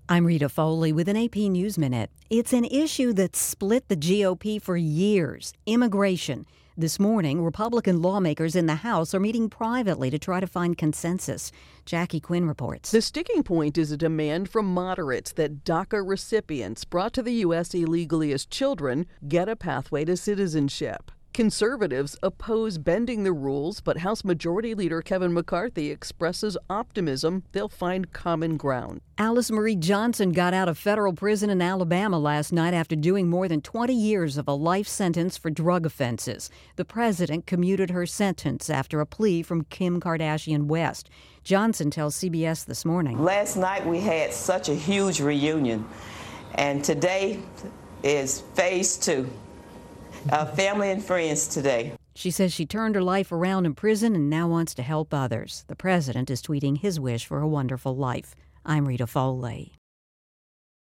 I'm Rita Foley with an AP News Minute. It's an issue that's split the GOP for years: immigration. This morning, Republican lawmakers in the House are meeting privately to try to find consensus. Jackie Quinn reports. The sticking point is a demand from moderates that DACA recipients brought to the U.S. illegally as children get a pathway to citizenship. Conservatives oppose bending the rules, but House Majority Leader Kevin McCarthy expresses optimism they'll find common ground. Alice Marie Johnson got out of federal prison in Alabama last night after doing more than 20 years of a life sentence for drug offenses. The president commuted her sentence after a plea from Kim Kardashian West. Johnson tells CBS This Morning. Last night we had such a huge reunion, and today is phase 2. Family and friends today. She says she turned her life around in prison and now wants to help others. The president is tweeting his wish for a wonderful life. I'm Rita Foley.